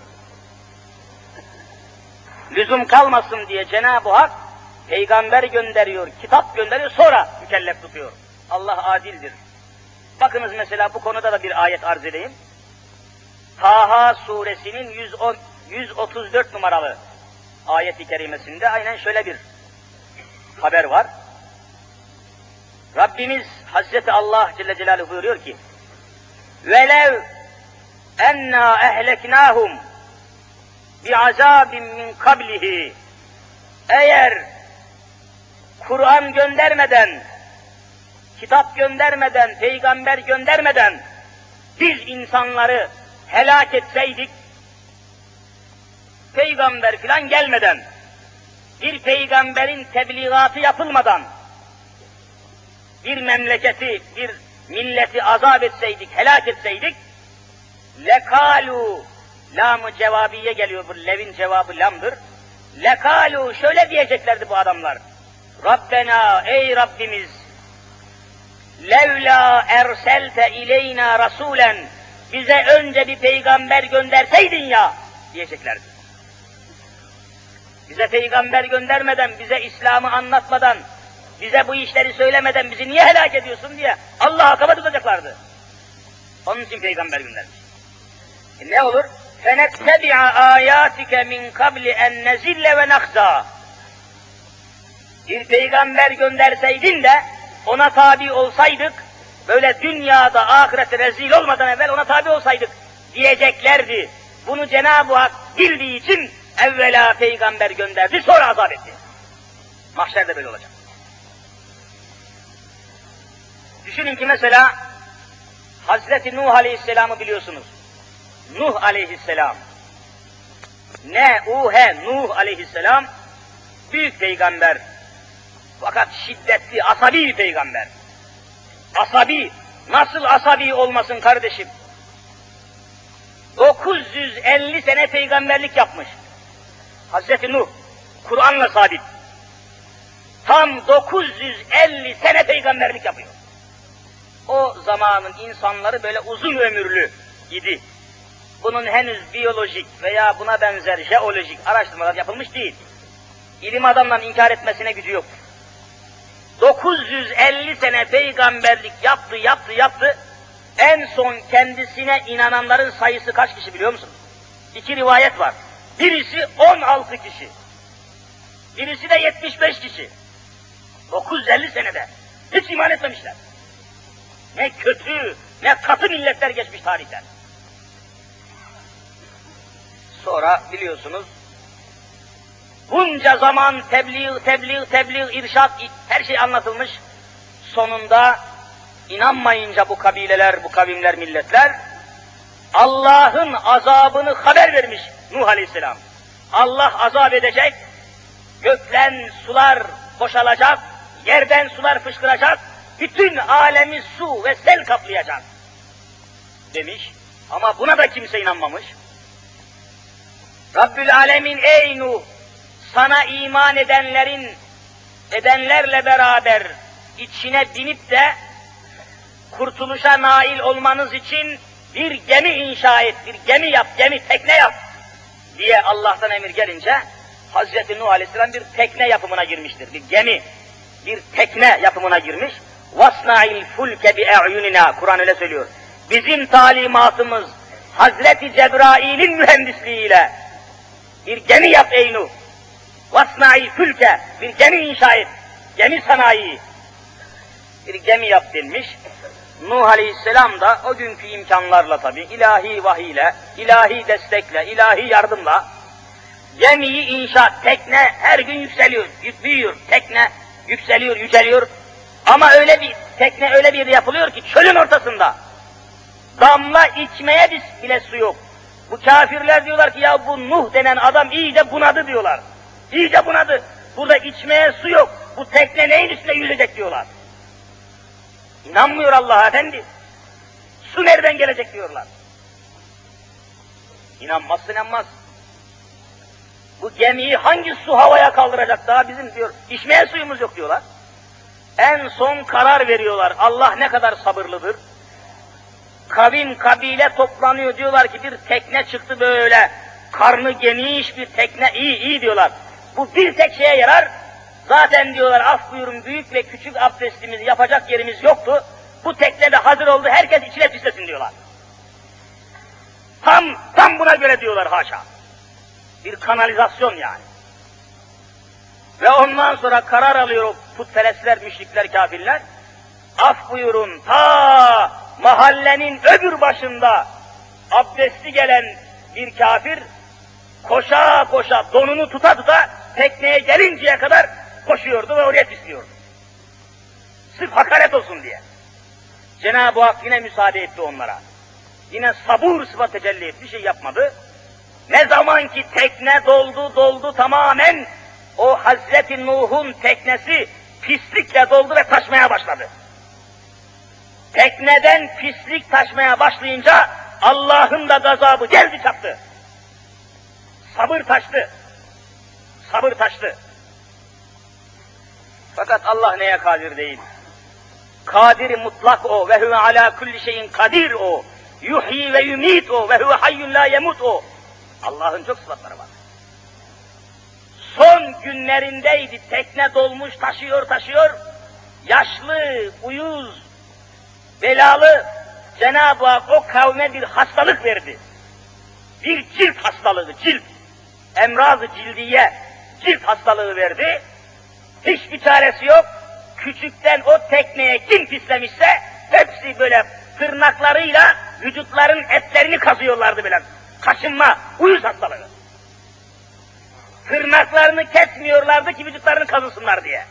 lüzum kalmasın diye Cenab-ı Hak peygamber gönderiyor, kitap gönderiyor, sonra mükellef tutuyor. Allah adildir. Bakınız mesela bu konuda da bir ayet arz edeyim. Taha suresinin yüz on, yüz otuz dört numaralı ayet-i kerimesinde aynen şöyle bir haber var. Rabbimiz Hazreti Allah Celle Celaluhu buyuruyor ki: "Velev enna ehleknahum bi'azabin min kablihi." Eğer Kur'an göndermeden, kitap göndermeden, peygamber göndermeden biz insanları helak etseydik, peygamber filan gelmeden, bir peygamberin tebliğatı yapılmadan, bir memleketi, bir milleti azap etseydik, helak etseydik, lekalu, lam-ı cevabiye geliyor, bu levin cevabı lamdır. Lekalu, şöyle diyeceklerdi bu adamlar: Rabbena, ey Rabbimiz, levla erselte ileyna rasulen, bize önce bir peygamber gönderseydin ya, diyeceklerdi. Bize peygamber göndermeden, bize İslam'ı anlatmadan, bize bu işleri söylemeden bizi niye helak ediyorsun diye Allah'a kafa tutacaklardı. Onun için peygamber göndermiş. E ne olur? فَنَتَّبِعَ آيَاتِكَ مِنْ قَبْلِ اَنْ نَزِلَّ وَنَخْزَى. Bir peygamber gönderseydin de ona tabi olsaydık, böyle dünyada ahirete rezil olmadan evvel ona tabi olsaydık diyeceklerdi. Bunu Cenab-ı Hak bildiği için evvela peygamber gönderdi, sonra azap etti. Mahşerde böyle olacak. Düşünün ki mesela Hazreti Nuh Aleyhisselam'ı biliyorsunuz. Nuh Aleyhisselam. Ne uhe Nuh Aleyhisselam büyük peygamber. Fakat şiddetli, asabi bir peygamber. Asabi, nasıl asabi olmasın kardeşim? dokuz yüz elli sene peygamberlik yapmış. Hazreti Nuh, Kur'an'la sabit. Tam dokuz yüz elli sene peygamberlik yapıyor. O zamanın insanları böyle uzun ömürlü idi. Bunun henüz biyolojik veya buna benzer jeolojik araştırmalar yapılmış değil. İlim adamların inkar etmesine gücü yok. dokuz yüz elli sene peygamberlik yaptı, yaptı, yaptı. En son kendisine inananların sayısı kaç kişi biliyor musunuz? İki rivayet var. Birisi on altı kişi. Birisi de yetmiş beş kişi. dokuz yüz elli senede. Hiç iman etmemişler. Ne kötü, ne katı milletler geçmiş tarihten. Sonra biliyorsunuz, bunca zaman tebliğ, tebliğ, tebliğ, irşat, her şey anlatılmış. Sonunda İnanmayınca bu kabileler, bu kavimler, milletler, Allah'ın azabını haber vermiş Nuh Aleyhisselam. Allah azap edecek, gökten sular boşalacak, yerden sular fışkıracak, bütün alemi su ve sel kaplayacak demiş. Ama buna da kimse inanmamış. Rabbül Alemin, ey Nuh, sana iman edenlerin, edenlerle beraber içine binip de kurtuluşa nail olmanız için bir gemi inşa et, bir gemi yap, gemi, tekne yap diye Allah'tan emir gelince Hazreti Nuh Aleyhisselam bir tekne yapımına girmiştir. Bir gemi, bir tekne yapımına girmiş. وَاسْنَعِ الْفُلْكَ بِاَعْيُنِنَا, Kur'an öyle söylüyor. Bizim talimatımız Hazreti Cebrail'in mühendisliğiyle bir gemi yap ey Nuh. وَاسْنَعِ الْفُلْكَ, bir gemi inşa et, gemi sanayi, bir gemi yap denmiş. Nuh Aleyhisselam da o günkü imkanlarla tabi, ilahi vahiyle, ilahi destekle, ilahi yardımla gemiyi inşa, tekne her gün yükseliyor, büyüyor, tekne yükseliyor, yüceliyor. Ama öyle bir tekne öyle bir yerde yapılıyor ki çölün ortasında, damla içmeye bile su yok. Bu kafirler diyorlar ki ya bu Nuh denen adam iyice bunadı diyorlar. İyice bunadı. Burada içmeye su yok. Bu tekne neyin üstünde yüzecek diyorlar. İnanmıyor Allah efendi. Su nereden gelecek diyorlar. İnanmaz inanmaz. Bu gemiyi hangi su havaya kaldıracak daha bizim diyor. İçmeye suyumuz yok diyorlar. En son karar veriyorlar. Allah ne kadar sabırlıdır. Kavim kabile toplanıyor, diyorlar ki bir tekne çıktı böyle. Karnı geniş bir tekne, iyi iyi diyorlar. Bu bir tek şeye yarar. Zaten diyorlar af buyurun büyük ve küçük abdestimizi yapacak yerimiz yoktu. Bu tekne de hazır oldu, herkes içine pislesin diyorlar. Tam, tam buna göre diyorlar haşa. Bir kanalizasyon yani. Ve ondan sonra karar alıyor o putperestler, müşrikler, kafirler. Af buyurun ta mahallenin öbür başında abdesti gelen bir kafir koşa koşa donunu tuta tuta tekneye gelinceye kadar koşuyordu ve oraya pisliyordu. Sırf hakaret olsun diye. Cenab-ı Hak yine müsaade etti onlara. Yine sabır sıfat tecelli etti, bir şey yapmadı. Ne zaman ki tekne doldu doldu tamamen, o Hazreti Nuh'un teknesi pislikle doldu ve taşmaya başladı. Tekneden pislik taşmaya başlayınca Allah'ın da gazabı geldi çattı. Sabır taştı. Sabır taştı. Fakat Allah neye kadir değil? Kadir mutlak o ve huve ala kulli şeyin kadir o. Yuhyi ve yumit o ve huve hayyun la yemut o. Allah'ın çok sıfatları var. Son günlerindeydi, tekne dolmuş, taşıyor taşıyor. Yaşlı, uyuz, belalı Cenab-ı Hak o kavme bir hastalık verdi. Bir cilt hastalığı, cilt. Emraz-ı cildiye, cilt hastalığı verdi. Hiçbir çaresi yok. Küçükten o tekneye kim pislemişse hepsi böyle tırnaklarıyla vücutların etlerini kazıyorlardı böyle. Kaşınma, uyuz hastalığı. Tırnaklarını kesmiyorlardı ki vücutlarını kazısınlar diye.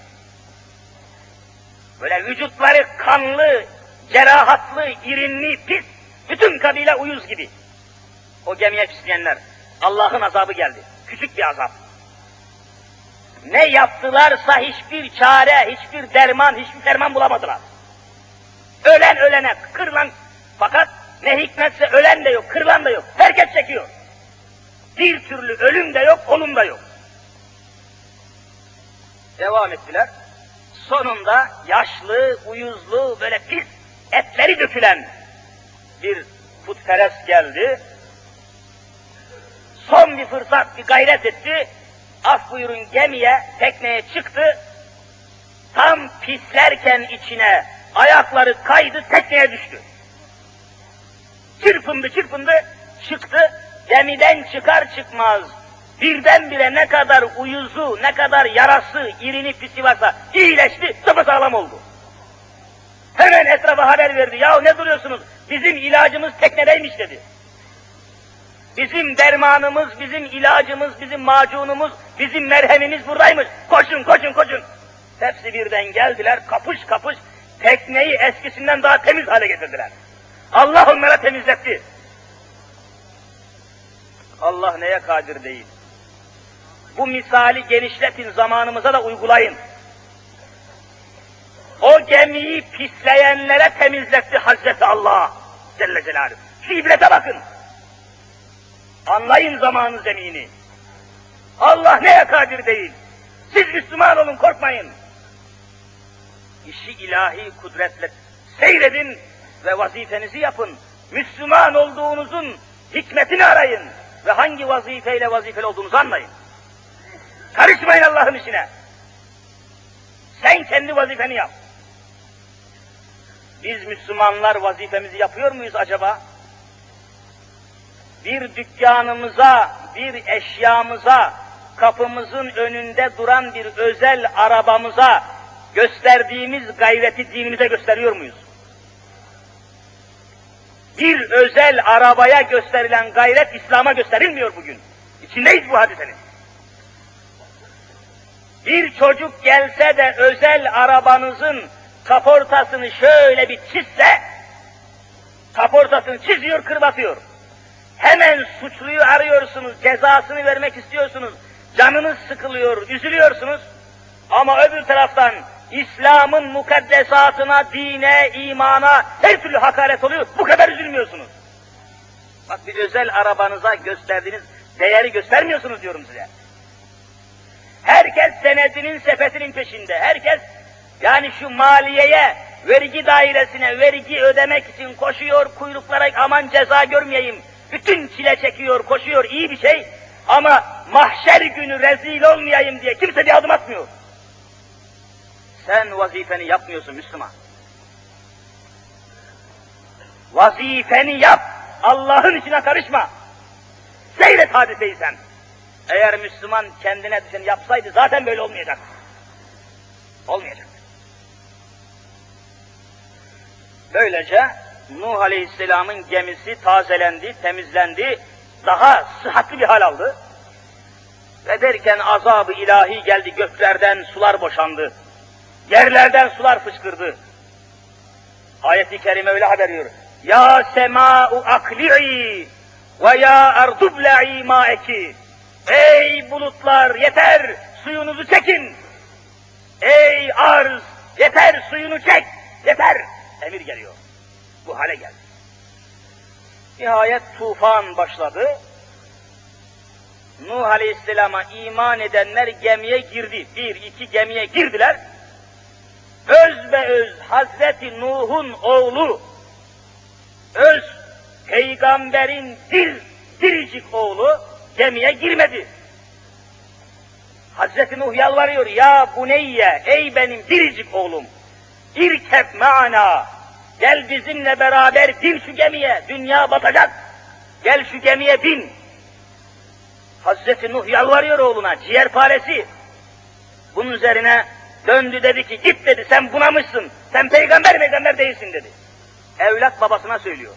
Böyle vücutları kanlı, cerahatlı, irinli, pis, bütün kabile uyuz gibi. O gemiye pisleyenler, Allah'ın azabı geldi. Küçük bir azap. Ne yaptılarsa hiçbir çare, hiçbir derman, hiçbir derman bulamadılar. Ölen ölene, kırılan, fakat ne hikmetse ölen de yok, kırılan da yok. Herkes çekiyor. Bir türlü ölüm de yok, olum da yok. Devam ettiler. Sonunda yaşlı, uyuzlu, böyle pis, etleri dökülen bir putperest geldi. Son bir fırsat, bir gayret etti. Af buyurun gemiye, tekneye çıktı. Tam pislerken içine ayakları kaydı, tekneye düştü. Çırpındı çırpındı, çıktı. Gemiden çıkar çıkmaz birdenbire ne kadar uyuzu, ne kadar yarası, irini pisi varsa iyileşti, sapasağlam oldu. Hemen etrafa haber verdi. Ya ne duruyorsunuz? Bizim ilacımız teknedeymiş dedi. Bizim dermanımız, bizim ilacımız, bizim macunumuz, bizim merhemimiz buradaymış. Koşun, koşun, koşun. Hepsi birden geldiler, kapış kapış tekneyi eskisinden daha temiz hale getirdiler. Allah onlara temizletti. Allah neye kadir değil. Bu misali genişletin, zamanımıza da uygulayın. O gemiyi pisleyenlere temizletti Hazreti Allah Celle Celaluhu. Şu ibrete bakın. Anlayın zamanı zemini. Allah neye kadir değil. Siz Müslüman olun, korkmayın. İşi ilahi kudretle seyredin ve vazifenizi yapın. Müslüman olduğunuzun hikmetini arayın ve hangi vazifeyle vazifeli olduğunuzu anlayın. Karışmayın Allah'ın işine. Sen kendi vazifeni yap. Biz Müslümanlar vazifemizi yapıyor muyuz acaba? Bir dükkanımıza, bir eşyamıza, kapımızın önünde duran bir özel arabamıza gösterdiğimiz gayreti dinimize gösteriyor muyuz? Bir özel arabaya gösterilen gayret İslam'a gösterilmiyor bugün. İçindeyiz bu hadisenin. Bir çocuk gelse de özel arabanızın kaportasını şöyle bir çizse, kaportasını çiziyor, kırbatıyor. Hemen suçluyu arıyorsunuz, cezasını vermek istiyorsunuz, canınız sıkılıyor, üzülüyorsunuz. Ama öbür taraftan İslam'ın mukaddesatına, dine, imana her türlü hakaret oluyor, bu kadar üzülmüyorsunuz. Bak bir özel arabanıza gösterdiğiniz değeri göstermiyorsunuz diyorum size. Herkes senedinin, sepetinin peşinde, herkes yani şu maliyeye, vergi dairesine vergi ödemek için koşuyor, kuyruklara aman ceza görmeyeyim, bütün çile çekiyor, koşuyor, iyi bir şey. Ama mahşer günü rezil olmayayım diye kimse bir adım atmıyor. Sen vazifeni yapmıyorsun Müslüman. Vazifeni yap, Allah'ın işine karışma. Seyret hadiseyi sen. Eğer Müslüman kendine düşeni yapsaydı zaten böyle olmayacak. Olmayacak. Böylece Nuh Aleyhisselam'ın gemisi tazelendi, temizlendi, daha sıhhatli bir hal aldı. Ve derken azab-ı ilahi geldi, göklerden sular boşandı. Yerlerden sular fışkırdı. Ayet-i kerime öyle haber veriyor. Ya semâ'u akli'i ve ya ardubla'i ma'eki. Ey bulutlar yeter, suyunuzu çekin. Ey arz yeter, suyunu çek, yeter. Emir geliyor. Bu hale geldi. Nihayet tufan başladı. Nuh Aleyhisselam'a iman edenler gemiye girdi. Bir, iki gemiye girdiler. Öz ve öz Hazreti Nuh'un oğlu, öz peygamberin dir, diricik oğlu gemiye girmedi. Hazreti Nuh yalvarıyor, ya buneyye, ey benim biricik oğlum, irkeb ma'ana, gel bizimle beraber bin şu gemiye, dünya batacak, gel şu gemiye bin. Hazreti Nuh yalvarıyor oğluna, ciğerparesi. Bunun üzerine döndü dedi ki, git dedi, sen bunamışsın, sen peygamber peygamber değilsin dedi. Evlat babasına söylüyor.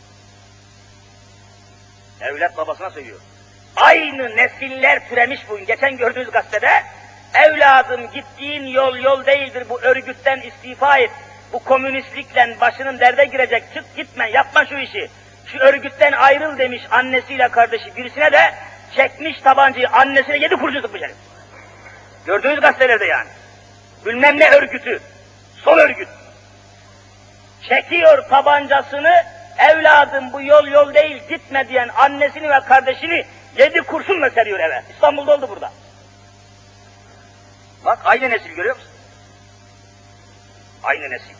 Evlat babasına söylüyor. Aynı nesiller türemiş bugün, geçen gördüğünüz gazetede, evladım gittiğin yol yol değildir, bu örgütten istifa et, bu komünistlikle başının derde girecek, çık gitme, yapma şu işi, şu örgütten ayrıl demiş annesiyle kardeşi, birisine de çekmiş tabancayı, annesine yedi kurşun sıkmış herif. Gördüğünüz gazetelerde yani. Bilmem ne örgütü, sol örgüt. Çekiyor tabancasını, evladım bu yol yol değil, gitme diyen annesini ve kardeşini yedi kurşunla seriyor eve. İstanbul'da oldu burada. Bak aynı nesil görüyor musun? Aynı nesil.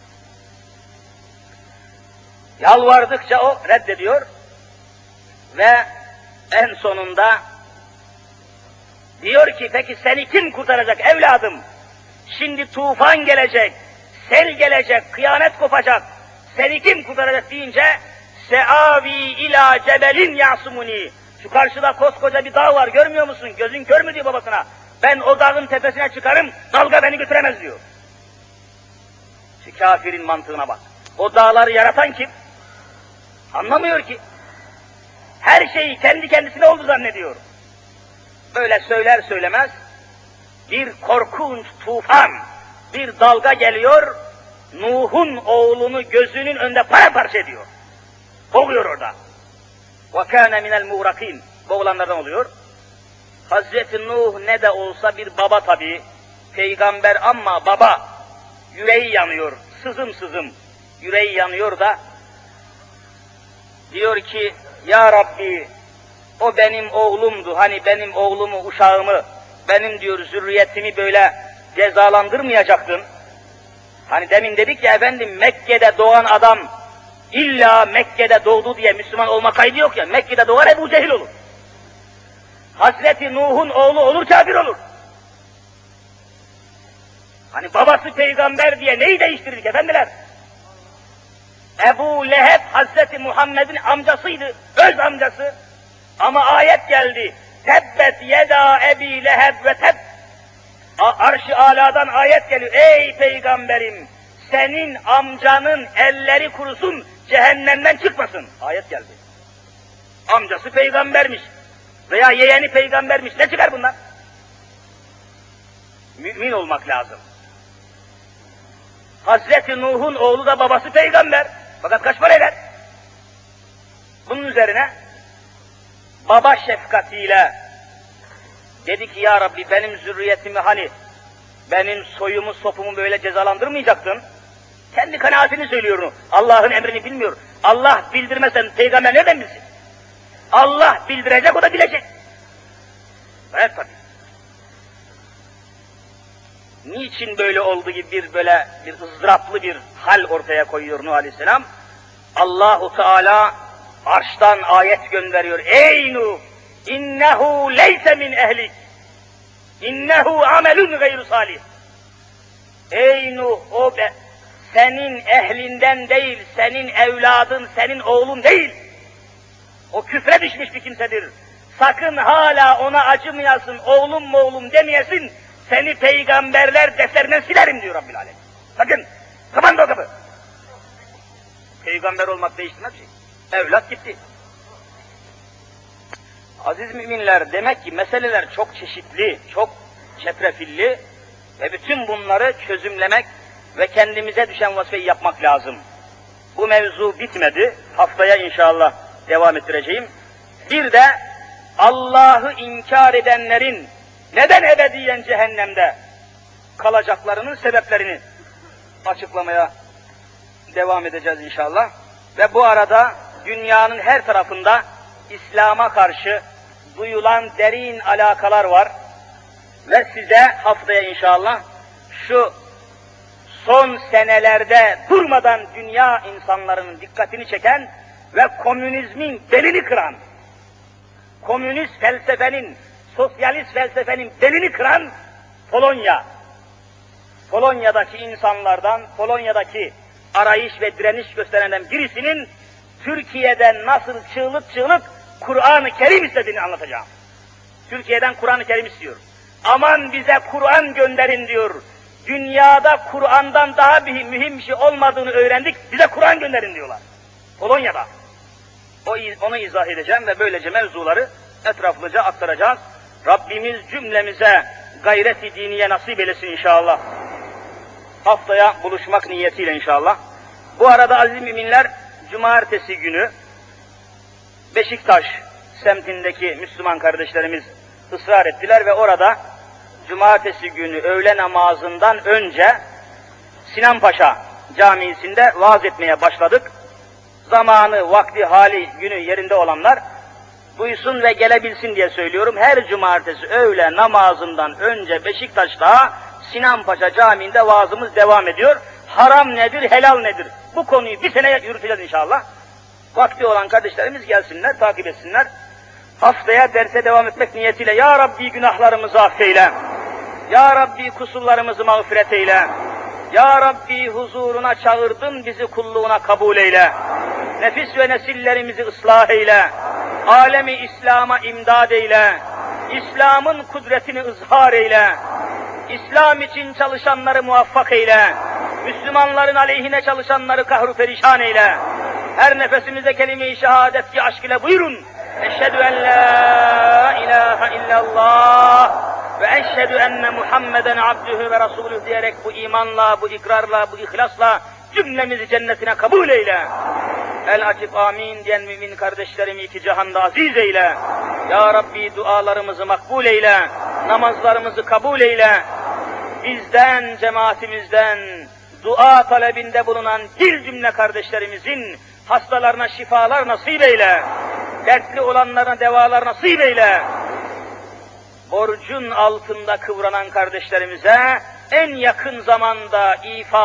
Yalvardıkça o reddediyor ve en sonunda diyor ki peki seni kim kurtaracak evladım? Şimdi tufan gelecek, sel gelecek, kıyamet kopacak. Seni kim kurtaracak deyince seavi ila cebelin yasumuni. Şu karşıda koskoca bir dağ var görmüyor musun? Gözün kör mü diyor babasına. Ben o dağın tepesine çıkarım, dalga beni götüremez diyor. Şu kafirin mantığına bak. O dağları yaratan kim? Anlamıyor ki. Her şeyi kendi kendisine oldu zannediyor. Böyle söyler söylemez bir korkunç tufan, bir dalga geliyor, Nuh'un oğlunu gözünün önünde paramparça ediyor. Boğuyor orada. وَكَانَ مِنَ الْمُغْرَقِينَ Boğulanlardan oluyor. Hazreti Nuh ne de olsa bir baba tabii, peygamber ama baba, yüreği yanıyor, sızım sızım, yüreği yanıyor da, diyor ki, ya Rabbi, o benim oğlumdu, hani benim oğlumu, uşağımı, benim diyor zürriyetimi böyle cezalandırmayacaktın. Hani demin dedik ya efendim, Mekke'de doğan adam, illa Mekke'de doğdu diye Müslüman olma kaydı yok ya, Mekke'de doğar Ebu Cehil olur. Hazreti Nuh'un oğlu olur, kafir olur. Hani babası peygamber diye neyi değiştirdik efendiler? Ebu Leheb Hazreti Muhammed'in amcasıydı, öz amcası. Ama ayet geldi. Tebbet yeda Ebi Leheb ve teb. Arş-ı Ala'dan ayet geliyor. Ey peygamberim, senin amcanın elleri kurusun, cehennemden çıkmasın. Ayet geldi. Amcası peygambermiş veya yeğeni peygambermiş. Ne çıkar bundan? Mümin olmak lazım. Hazreti Nuh'un oğlu da babası peygamber. Fakat kaç para eder? Bunun üzerine baba şefkatiyle dedi ki ya Rabbi benim zürriyetimi hani benim soyumu sopumu böyle cezalandırmayacaktın. Kendi kanaatini söylüyor. Allah'ın emrini bilmiyor. Allah bildirmesen peygamber nereden bilsin? Allah bildirecek, o da bilecek. Evet tabii. Niçin böyle oldu gibi bir böyle bir ızdıraplı bir hal ortaya koyuyor Nuh Aleyhisselam? Allahu Teala arştan ayet gönderiyor. Ey Nuh! İnnehu leyse min ehlik. İnnehu amelun gayru salih. Ey Nuh! O be, senin ehlinden değil, senin evladın, senin oğlun değil. O küfre düşmüş bir kimsedir. Sakın hala ona acımayasın, oğlum mu oğlum demeyesin, seni peygamberler defterinden silerim diyor Rabbil Alem. Sakın, kapandı o kapı. Peygamber olmak değiştirmez bir şey. Evlat gitti. Aziz müminler, demek ki meseleler çok çeşitli, çok çetrefilli ve bütün bunları çözümlemek ve kendimize düşen vazifeyi yapmak lazım. Bu mevzu bitmedi, haftaya inşallah devam ettireceğim. Bir de Allah'ı inkar edenlerin neden ebediyen cehennemde kalacaklarının sebeplerini açıklamaya devam edeceğiz inşallah. Ve bu arada dünyanın her tarafında İslam'a karşı duyulan derin alakalar var. Ve size haftaya inşallah şu son senelerde durmadan dünya insanlarının dikkatini çeken ve komünizmin belini kıran, komünist felsefenin, sosyalist felsefenin belini kıran Polonya, Polonya'daki insanlardan, Polonya'daki arayış ve direniş gösterenden birisinin Türkiye'den nasıl çığlık çığlık Kur'an-ı Kerim istediğini anlatacağım. Türkiye'den Kur'an-ı Kerim istiyor. Aman bize Kur'an gönderin diyor. Dünyada Kur'an'dan daha bir mühim bir şey olmadığını öğrendik, bize Kur'an gönderin diyorlar. Polonya'da. O, onu izah edeceğim ve böylece mevzuları etraflıca aktaracağız. Rabbimiz cümlemize gayret-i diniye nasip eylesin inşallah. Haftaya buluşmak niyetiyle inşallah. Bu arada aziz müminler, cumartesi günü Beşiktaş semtindeki Müslüman kardeşlerimiz ısrar ettiler ve orada cumartesi günü öğle namazından önce Sinanpaşa Camii'sinde vaaz etmeye başladık. Zamanı, vakti, hali, günü yerinde olanlar duysun ve gelebilsin diye söylüyorum. Her cumartesi öğle namazından önce Beşiktaş'ta Sinanpaşa Camii'nde vaazımız devam ediyor. Haram nedir, helal nedir? Bu konuyu bir sene yürüteceğiz inşallah. Vakti olan kardeşlerimiz gelsinler, takip etsinler. Haftaya derse devam etmek niyetiyle Ya Rabbi günahlarımızı affeyle. Ya Rabbi kusurlarımızı mağfiret eyle. Ya Rabbi huzuruna çağırdın, bizi kulluğuna kabul eyle. Nefis ve nesillerimizi ıslah eyle. Alemi İslam'a imdad eyle. İslam'ın kudretini ızhar eyle. İslam için çalışanları muvaffak eyle. Müslümanların aleyhine çalışanları kahru perişan eyle. Her nefesimize kelime-i şehadet ki aşk ile buyurun. Eşhedü en la ilahe illallah ve eşhedü enne Muhammeden abdühü ve rasulüh diyerek bu imanla, bu ikrarla, bu ihlasla cümlemizi cennetine kabul eyle. El açıp amin diyen mümin kardeşlerimi iki cihanda aziz eyle. Ya Rabbi dualarımızı makbul eyle, namazlarımızı kabul eyle. Bizden, cemaatimizden, dua talebinde bulunan dil cümle kardeşlerimizin hastalarına şifalar nasip eyle. Dertli olanlarına devalar nasip eyle. Borcun altında kıvranan kardeşlerimize en yakın zamanda ifa